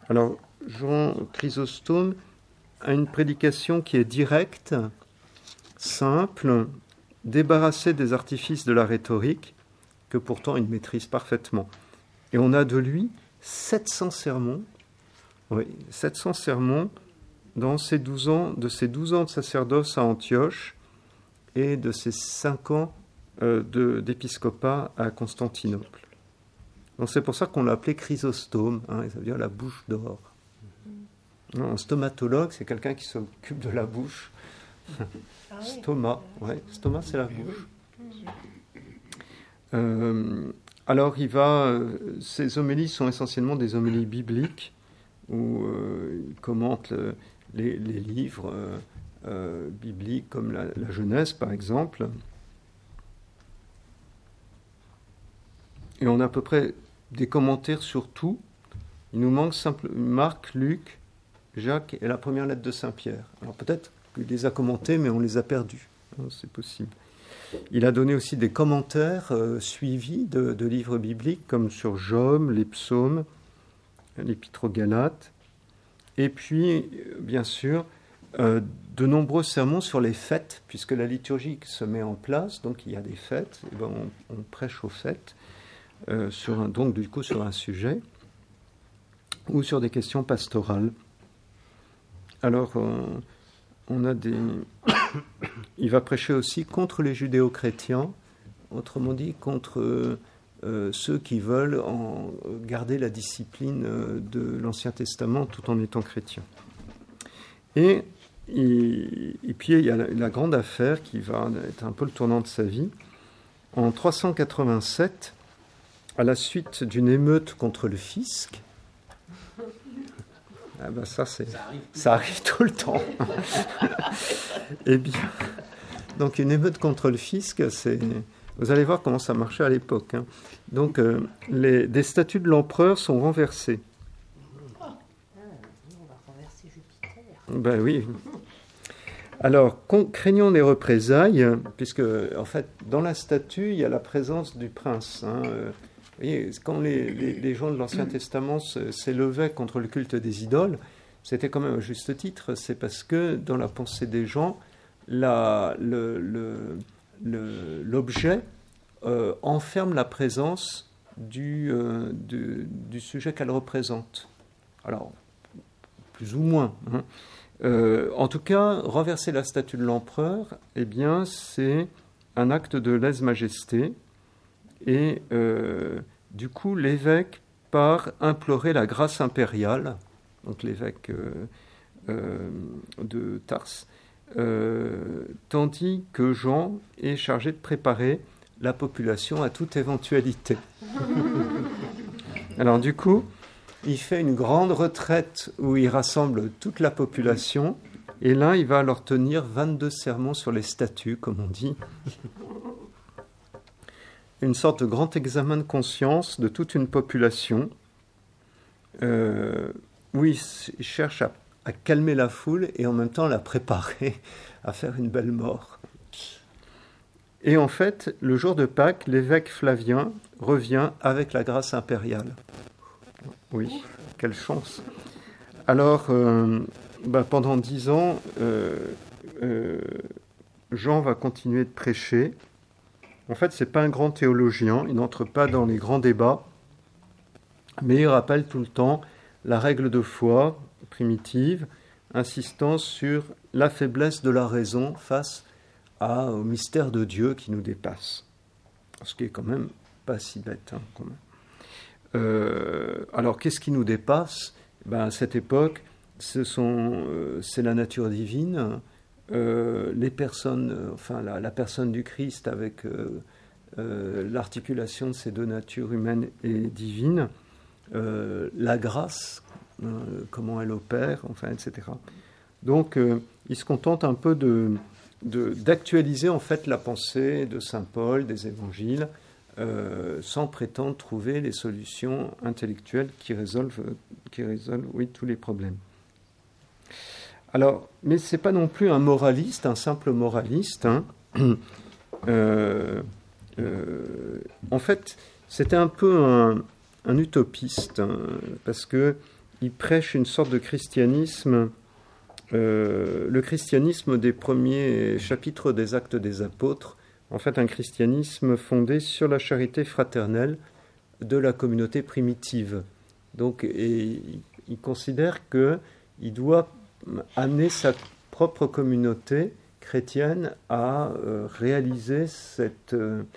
Alors, Jean Chrysostome a une prédication qui est directe, simple, débarrassée des artifices de la rhétorique, que pourtant il maîtrise parfaitement. Et on a de lui 700 sermons, 700 sermons dans ses 12 ans, de sacerdoce à Antioche et de ses 5 ans d'épiscopat à Constantinople. Donc c'est pour ça qu'on l'a appelé Chrysostome, ça veut dire la bouche d'or. Un stomatologue, c'est quelqu'un qui s'occupe de la bouche. Stoma, stoma c'est la bouche. Alors ces homélies sont essentiellement des homélies bibliques où il commente les livres bibliques comme la Genèse par exemple. Et on a à peu près des commentaires sur tout. Il nous manque Marc, Luc, Jacques et la première lettre de Saint-Pierre. Alors peut-être qu'il les a commentés, mais on les a perdus. C'est possible. Il a donné aussi des commentaires suivis de livres bibliques, comme sur Job, les psaumes, l'Épître aux Galates. Et puis, bien sûr, de nombreux sermons sur les fêtes, puisque la liturgie se met en place, donc il y a des fêtes, et on prêche aux fêtes, donc du coup sur un sujet, ou sur des questions pastorales. Alors, il va prêcher aussi contre les judéo-chrétiens, autrement dit contre ceux qui veulent garder la discipline de l'Ancien Testament tout en étant chrétiens. Et puis il y a la grande affaire qui va être un peu le tournant de sa vie. En 387, à la suite d'une émeute contre le fisc, ça arrive tout le temps. Eh bien, donc une émeute contre le fisc, vous allez voir comment ça marchait à l'époque. Donc, des statues de l'empereur sont renversées. On va renverser Jupiter. Ben oui. Alors, craignons des représailles, puisque en fait, dans la statue, il y a la présence du prince. Vous voyez, quand les gens de l'Ancien Testament s'élevaient contre le culte des idoles, c'était quand même à juste titre, c'est parce que dans la pensée des gens, l'objet enferme la présence du sujet qu'elle représente. Alors, plus ou moins. En tout cas, renverser la statue de l'empereur, eh bien, c'est un acte de lèse-majesté. Et du coup, l'évêque part implorer la grâce impériale, donc l'évêque de Tarse, tandis que Jean est chargé de préparer la population à toute éventualité. Alors du coup, il fait une grande retraite où il rassemble toute la population, et là, il va leur tenir 22 sermons sur les statues, comme on dit. Une sorte de grand examen de conscience de toute une population, où il cherche à calmer la foule et en même temps la préparer à faire une belle mort. Et en fait, le jour de Pâques, l'évêque Flavien revient avec la grâce impériale. Oui, quelle chance. Alors, pendant 10 ans, Jean va continuer de prêcher. En fait, ce n'est pas un grand théologien, il n'entre pas dans les grands débats, mais il rappelle tout le temps la règle de foi primitive, insistant sur la faiblesse de la raison face au mystère de Dieu qui nous dépasse. Ce qui est quand même pas si bête. Quand même. Alors, qu'est-ce qui nous dépasse ? À cette époque, c'est la nature divine, les personnes, la personne du Christ avec l'articulation de ces deux natures humaines et divines, la grâce, comment elle opère, etc. Donc, il se contente un peu d'actualiser en fait la pensée de saint Paul, des évangiles, sans prétendre trouver les solutions intellectuelles qui résolvent tous les problèmes. Alors, mais c'est pas non plus un moraliste, un simple moraliste. En fait, c'était un peu un utopiste, parce que il prêche une sorte de christianisme, le christianisme des premiers chapitres des Actes des Apôtres, en fait un christianisme fondé sur la charité fraternelle de la communauté primitive. Donc, et il considère qu'il doit amener sa propre communauté chrétienne à réaliser cette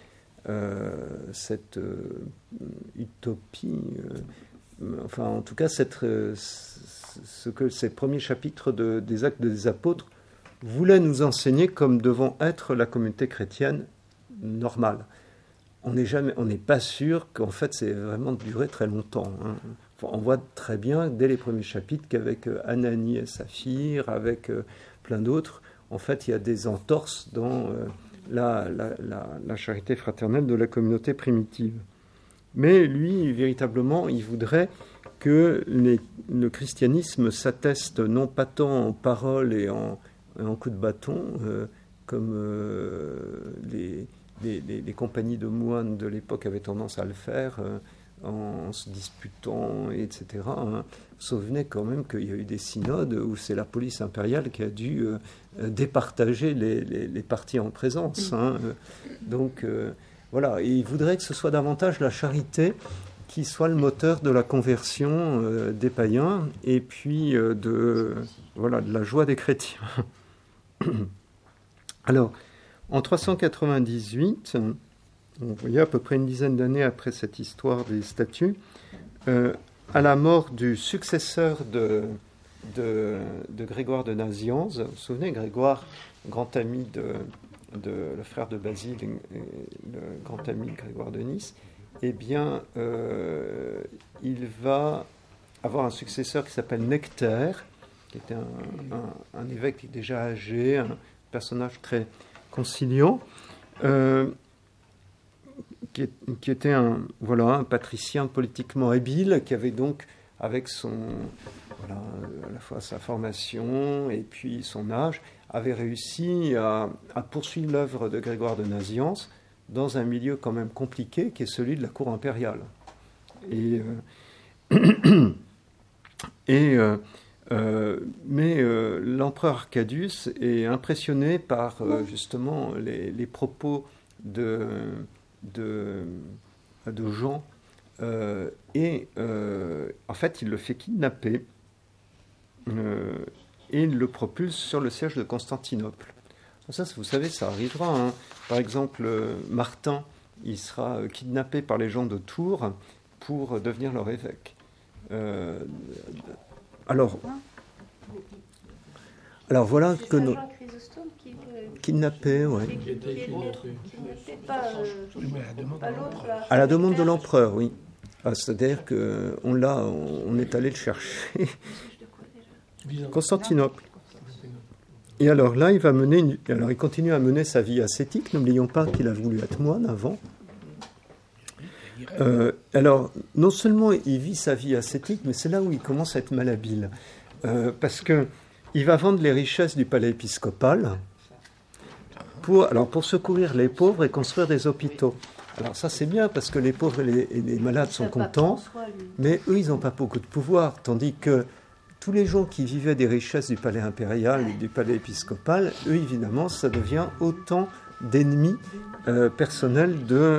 utopie, enfin en tout cas ce que ces premiers chapitres des Actes des Apôtres voulaient nous enseigner comme devant être la communauté chrétienne normale. On n'est pas sûr qu'en fait c'est vraiment duré très longtemps. Hein. On voit très bien dès les premiers chapitres qu'avec Ananie et Saphir, avec plein d'autres, en fait il y a des entorses dans la charité fraternelle de la communauté primitive. Mais lui, véritablement, il voudrait que le christianisme s'atteste non pas tant en paroles et en coups de bâton, comme les compagnies de moines de l'époque avaient tendance à le faire, en se disputant, etc. Hein. Vous vous souvenez quand même qu'il y a eu des synodes où c'est la police impériale qui a dû départager les partis en présence. Hein. Donc voilà, et il voudrait que ce soit davantage la charité qui soit le moteur de la conversion des païens et puis de la joie des chrétiens. Alors, en 398, vous voyez, à peu près une dizaine d'années après cette histoire des statues, à la mort du successeur de Grégoire de Nazianze, vous vous souvenez, Grégoire, grand ami le frère de Basile, le grand ami de Grégoire de Nice, eh bien, il va avoir un successeur qui s'appelle Nectaire, qui était un évêque déjà âgé, un personnage très conciliant, qui était un patricien politiquement habile, qui avait donc, avec à la fois sa formation et puis son âge, avait réussi à poursuivre l'œuvre de Grégoire de Nazianze dans un milieu quand même compliqué, qui est celui de la cour impériale. Mais l'empereur Arcadius est impressionné par justement les propos de Jean, et en fait il le fait kidnapper et il le propulse sur le siège de Constantinople. Ça, vous savez, ça arrivera. Hein. Par exemple, Martin, il sera kidnappé par les gens de Tours pour devenir leur évêque. Alors voilà que nos kidnappés, ouais. À la demande de l'empereur, oui. C'est-à-dire on est allé le chercher. Constantinople. Et alors là, il continue à mener sa vie ascétique. N'oublions pas qu'il a voulu être moine avant. Alors, non seulement il vit sa vie ascétique, mais c'est là où il commence à être malhabile. Parce qu'il va vendre les richesses du palais épiscopal pour secourir les pauvres et construire des hôpitaux. Alors ça, c'est bien, parce que les pauvres et les malades sont contents, mais eux, ils n'ont pas beaucoup de pouvoir, tandis que tous les gens qui vivaient des richesses du palais impérial et du palais épiscopal, eux, évidemment, ça devient autant d'ennemis personnels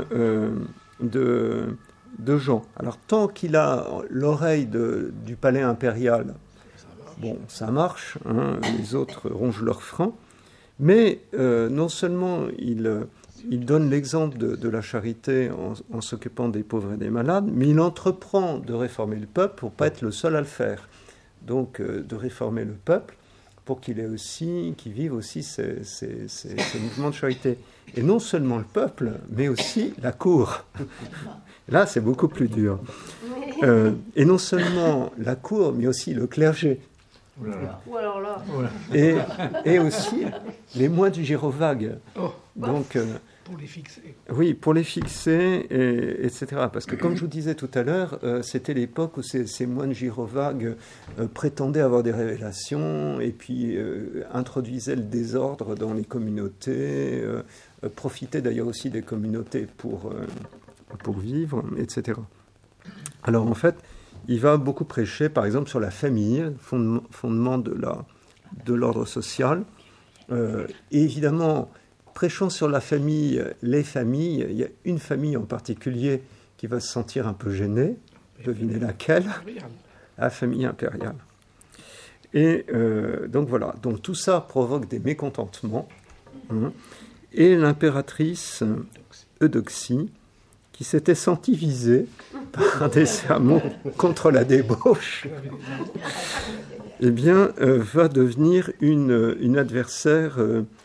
de Jean. Alors, tant qu'il a l'oreille du palais impérial, bon, ça marche, hein, les autres rongent leurs freins, mais non seulement il donne l'exemple de la charité en s'occupant des pauvres et des malades, mais il entreprend de réformer le peuple pour ne pas être le seul à le faire. Donc, de réformer le peuple pour qu'il vive aussi ces mouvements de charité. Et non seulement le peuple, mais aussi la cour. Là, c'est beaucoup plus dur. Et non seulement la cour, mais aussi le clergé. Ou alors là. Et aussi les moines du Girovague. Donc, pour les fixer. Oui, pour les fixer, etc. Parce que, comme je vous disais tout à l'heure, c'était l'époque où ces moines gyrovagues prétendaient avoir des révélations et puis introduisaient le désordre dans les communautés, profitaient d'ailleurs aussi des communautés pour vivre, etc. Alors, en fait, il va beaucoup prêcher, par exemple, sur la famille, fondement de l'ordre social. Et évidemment, prêchant sur la famille, les familles, il y a une famille en particulier qui va se sentir un peu gênée. Devinez laquelle? La famille impériale. Et donc voilà, donc tout ça provoque des mécontentements. Et l'impératrice Eudoxie, qui s'était sentie visée par des sermons contre la débauche, eh bien, va devenir une adversaire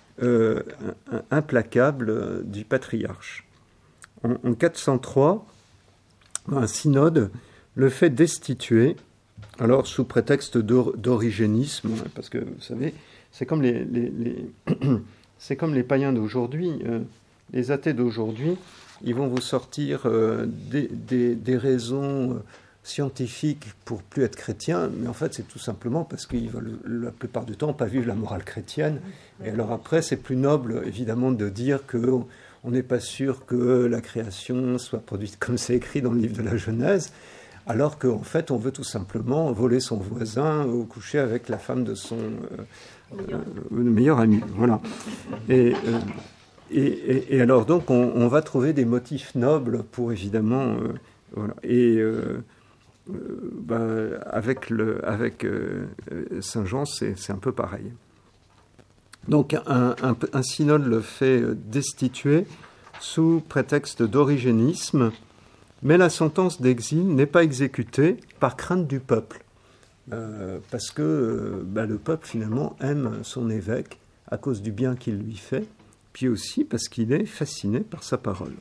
implacable du patriarche. En 403, un synode le fait destituer, alors sous prétexte d'origénisme, parce que vous savez, c'est comme c'est comme les païens d'aujourd'hui, les athées d'aujourd'hui, ils vont vous sortir des raisons scientifiques pour plus être chrétien, mais en fait c'est tout simplement parce qu'ils veulent la plupart du temps pas vivre la morale chrétienne. Et alors après c'est plus noble évidemment de dire qu'on n'est pas sûr que la création soit produite comme c'est écrit dans le livre de la Genèse, alors qu'en fait on veut tout simplement voler son voisin ou coucher avec la femme de son meilleur ami. Voilà. Et alors donc on va trouver des motifs nobles pour évidemment voilà. Et avec Saint Jean c'est un peu pareil. Donc un synode le fait destituer sous prétexte d'origénisme, mais la sentence d'exil n'est pas exécutée par crainte du peuple, parce que le peuple finalement aime son évêque à cause du bien qu'il lui fait, puis aussi parce qu'il est fasciné par sa parole.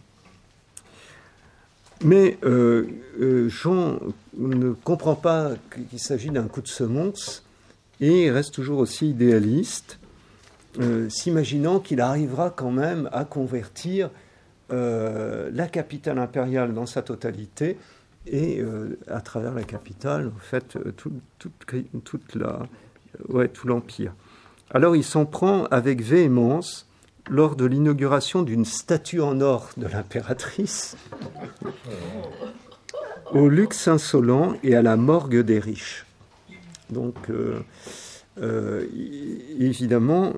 Mais Jean ne comprend pas qu'il s'agit d'un coup de semonce et il reste toujours aussi idéaliste, s'imaginant qu'il arrivera quand même à convertir la capitale impériale dans sa totalité et à travers la capitale, en fait, tout l'empire. Alors il s'en prend avec véhémence lors de l'inauguration d'une statue en or de l'impératrice, au luxe insolent et à la morgue des riches. Donc, évidemment,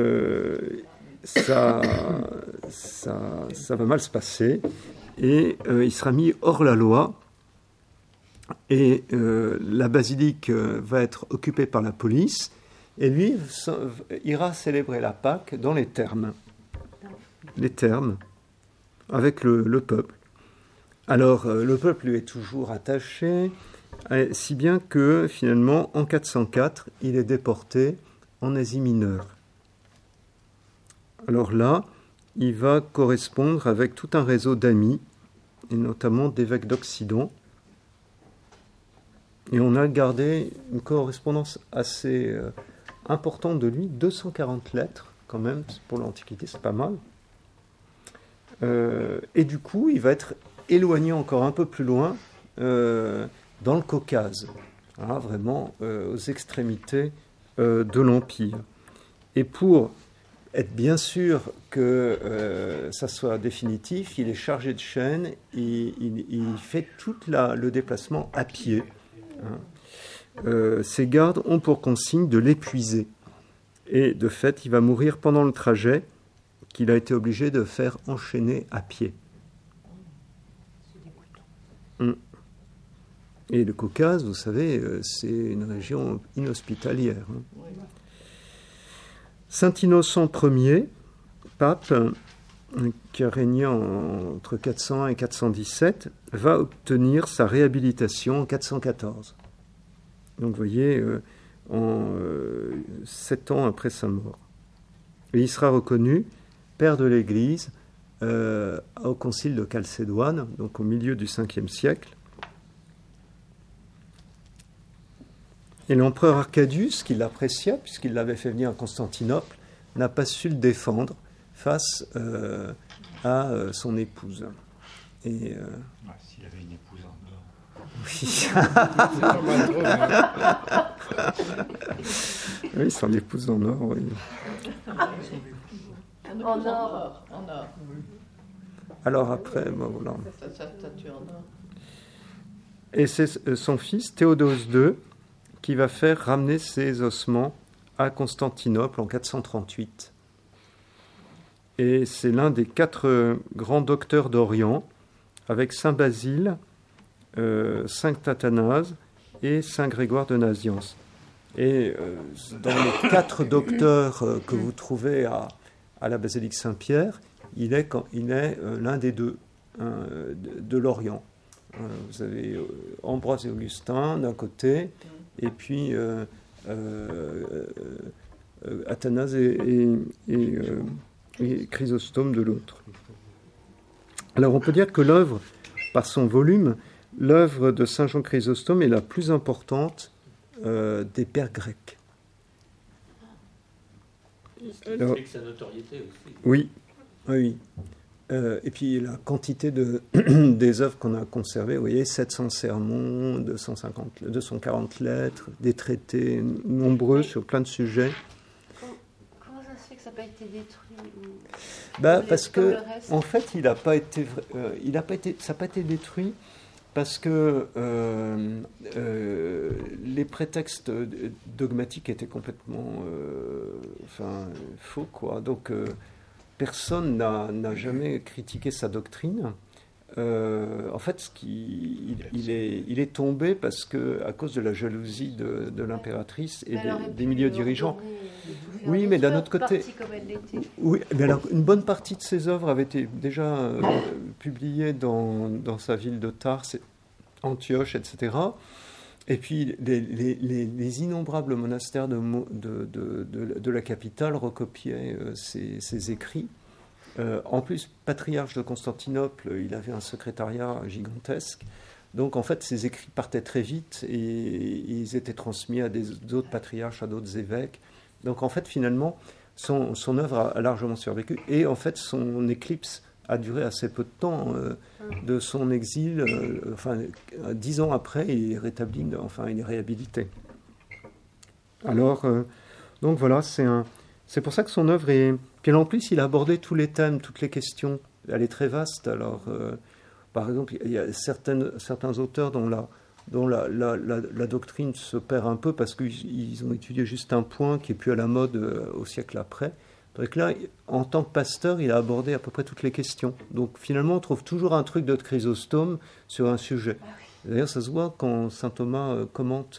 ça va mal se passer et il sera mis hors la loi et la basilique va être occupée par la police et lui ira célébrer la Pâque dans les thermes. Les thermes, avec le peuple. Alors, le peuple lui est toujours attaché, si bien que, finalement, en 404, il est déporté en Asie mineure. Alors là, il va correspondre avec tout un réseau d'amis, et notamment d'évêques d'Occident. Et on a gardé une correspondance assez importante de lui, 240 lettres, quand même, pour l'Antiquité, c'est pas mal. Et du coup, il va être éloigné encore un peu plus loin dans le Caucase, vraiment aux extrémités de l'Empire. Et pour être bien sûr que ça soit définitif, il est chargé de chaînes et il fait tout le déplacement à pied. Ses gardes ont pour consigne de l'épuiser. Et de fait, il va mourir pendant le trajet qu'il a été obligé de faire enchaîner à pied. Et le Caucase, vous savez, c'est une région inhospitalière. Saint Innocent Ier, pape, qui a régné entre 401 et 417, va obtenir sa réhabilitation en 414. Donc vous voyez, 7 ans après sa mort. Et il sera reconnu père de l'Église au concile de Chalcédoine, donc au milieu du 5e siècle. Et l'empereur Arcadius, qui l'apprécia, puisqu'il l'avait fait venir à Constantinople, n'a pas su le défendre face à son épouse. Et, s'il avait une épouse en or. Oui. Oui, son épouse en or, oui. En or. Alors après, voilà. Sa statue en or. Et c'est son fils, Théodose II, qui va faire ramener ses ossements à Constantinople en 438. Et c'est l'un des 4 grands docteurs d'Orient, avec saint Basile, saint Athanase et saint Grégoire de Nazianze. Et dans les 4 docteurs que vous trouvez à la basilique Saint-Pierre, il est l'un des 2 de l'Orient. Vous avez Ambroise et Augustin d'un côté, et puis Athanase et Chrysostome de l'autre. Alors on peut dire que l'œuvre, par son volume, l'œuvre de saint Jean Chrysostome est la plus importante des pères grecs. Ça explique sa notoriété aussi. Oui. Et puis la quantité des œuvres qu'on a conservées, vous voyez, 700 sermons, 240 lettres, des traités nombreux sur plein de sujets. Comment ça se fait que ça n'a pas été détruit Parce que, en fait, ça n'a pas été détruit parce que les prétextes dogmatiques étaient complètement faux, quoi. Donc, personne n'a jamais critiqué sa doctrine. En fait, il est tombé parce que, à cause de la jalousie de l'impératrice et des milieux dirigeants. Oui, mais d'un autre côté, oui, mais alors une bonne partie de ses œuvres avaient été déjà publiées dans sa ville de Tars, Antioche, etc. Et puis les innombrables monastères de la capitale recopiaient ses écrits. En plus, patriarche de Constantinople, il avait un secrétariat gigantesque. Donc en fait, ses écrits partaient très vite et ils étaient transmis à d'autres patriarches, à d'autres évêques. Donc en fait, finalement, son œuvre a largement survécu. Et en fait, son éclipse a duré assez peu de temps de son exil. 10 ans après, il est rétabli, il est réhabilité. Alors, donc voilà, c'est pour ça que son œuvre est... Puis en plus, il a abordé tous les thèmes, toutes les questions. Elle est très vaste. Alors, par exemple, il y a certains auteurs dont la doctrine se perd un peu parce qu'ils ont étudié juste un point qui est plus à la mode au siècle après. Donc là, en tant que pasteur, il a abordé à peu près toutes les questions. Donc finalement, on trouve toujours un truc de Chrysostome sur un sujet. D'ailleurs, ça se voit quand saint Thomas commente...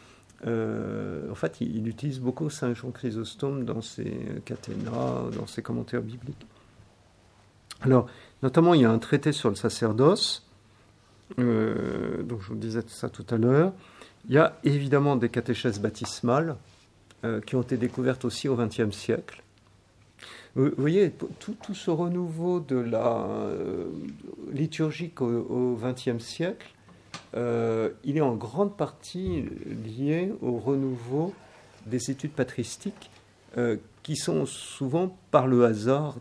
en fait, il utilise beaucoup saint Jean Chrysostome dans ses caténas, dans ses commentaires bibliques. Alors, notamment, il y a un traité sur le sacerdoce, donc je vous disais ça tout à l'heure. Il y a évidemment des catéchèses baptismales qui ont été découvertes aussi au XXe siècle. Vous voyez, tout ce renouveau de la liturgique au XXe siècle, il est en grande partie lié au renouveau des études patristiques qui sont souvent par le hasard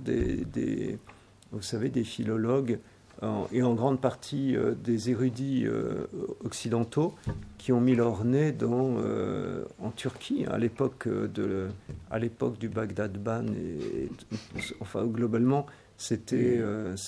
vous savez, des philologues et en grande partie des érudits occidentaux qui ont mis leur nez en Turquie à l'époque du Bagdad-Ban. Enfin, globalement, c'était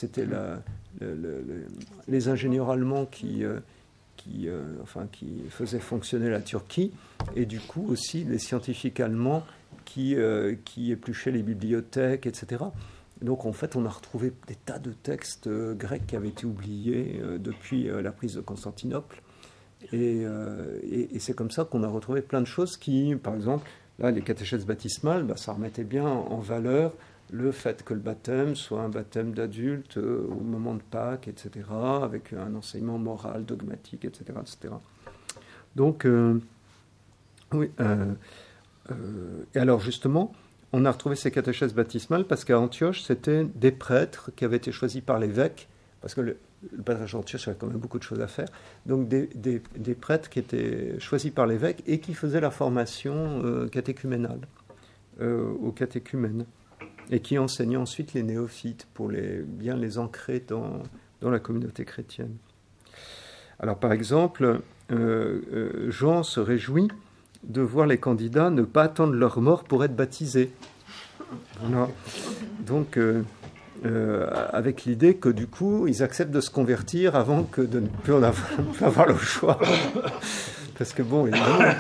les ingénieurs allemands qui faisaient fonctionner la Turquie, et du coup aussi les scientifiques allemands qui épluchaient les bibliothèques, etc. Donc en fait, on a retrouvé des tas de textes grecs qui avaient été oubliés depuis la prise de Constantinople. Et c'est comme ça qu'on a retrouvé plein de choses qui, par exemple, là, les catéchèses baptismales, ça remettait bien en valeur le fait que le baptême soit un baptême d'adulte au moment de Pâques, etc., avec un enseignement moral, dogmatique, etc. etc. Donc, oui. Et alors, justement, on a retrouvé ces catéchèses baptismales parce qu'à Antioche, c'était des prêtres qui avaient été choisis par l'évêque, parce que le patriarche d'Antioche avait quand même beaucoup de choses à faire, donc des prêtres qui étaient choisis par l'évêque et qui faisaient la formation catéchuménale aux catéchumènes, et qui enseignaient ensuite les néophytes pour bien les ancrer dans la communauté chrétienne. Alors par exemple, Jean se réjouit de voir les candidats ne pas attendre leur mort pour être baptisés. Voilà. Donc, avec l'idée que du coup, ils acceptent de se convertir avant que de ne plus en avoir le choix. Parce que bon, évidemment,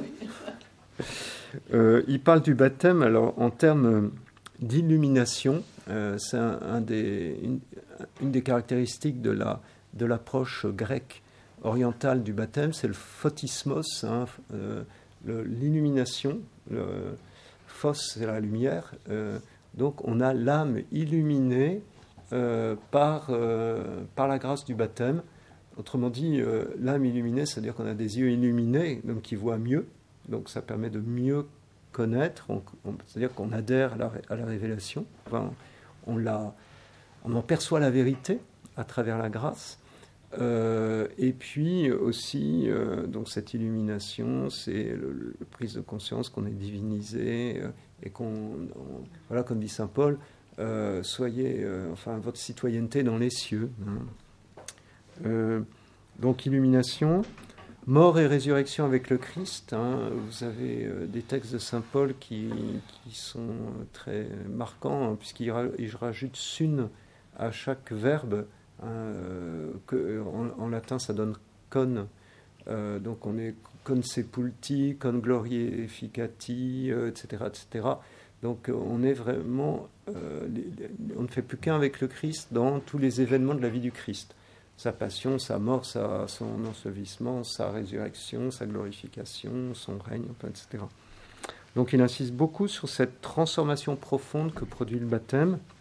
il parle du baptême, alors en termes d'illumination, c'est une des caractéristiques de l'approche grecque orientale du baptême, c'est le photismos, hein, l'illumination. Le phos, c'est la lumière. Donc on a l'âme illuminée par la grâce du baptême. Autrement dit, l'âme illuminée, c'est-à-dire qu'on a des yeux illuminés, donc qui voient mieux. Donc ça permet de mieux connaître, c'est-à-dire qu'on adhère à la révélation. Enfin, on en perçoit la vérité à travers la grâce. Et puis aussi, donc cette illumination, c'est la prise de conscience qu'on est divinisé et voilà, comme dit saint Paul, soyez, votre citoyenneté dans les cieux. Hein. Donc illumination, mort et résurrection avec le Christ. Hein. Vous avez des textes de saint Paul qui sont très marquants, hein, puisqu'il rajoute sun à chaque verbe. En latin ça donne con, donc on est con sepulti, con glorificati, etc., etc. Donc on est vraiment, on ne fait plus qu'un avec le Christ dans tous les événements de la vie du Christ. Sa passion, sa mort, son ensevelissement, sa résurrection, sa glorification, son règne, etc. Donc il insiste beaucoup sur cette transformation profonde que produit le baptême.